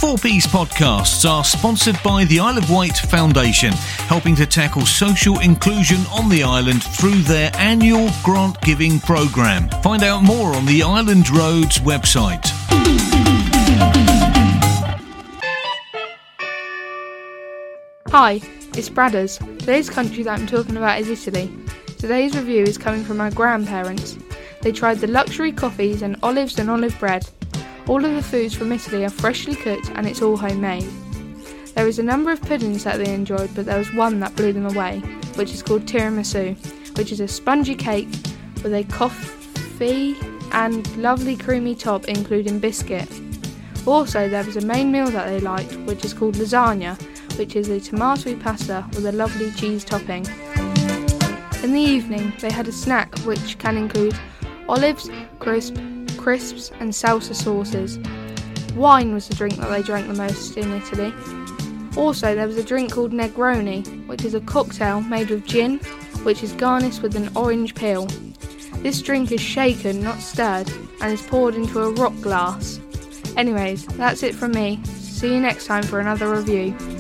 4Ps podcasts are sponsored by the Isle of Wight Foundation, helping to tackle social inclusion on the island through their annual grant giving programme. Find out more on the Island Roads website. Hi, it's Bradders. Today's country that I'm talking about is Italy. Today's review is coming from my grandparents. They tried the luxury coffees and olives and olive bread. All of the foods from Italy are freshly cooked and it's all homemade. There was a number of puddings that they enjoyed, but there was one that blew them away, which is called tiramisu, which is a spongy cake with a coffee and lovely creamy top including biscuit. Also, there was a main meal that they liked, which is called lasagna, which is a tomatoey pasta with a lovely cheese topping. In the evening, they had a snack which can include olives, crisps and salsa sauces. Wine was the drink that they drank the most in Italy. Also, there was a drink called Negroni, which is a cocktail made with gin, which is garnished with an orange peel. This drink is shaken, not stirred, and is poured into a rock glass. Anyways, that's it from me. See you next time for another review.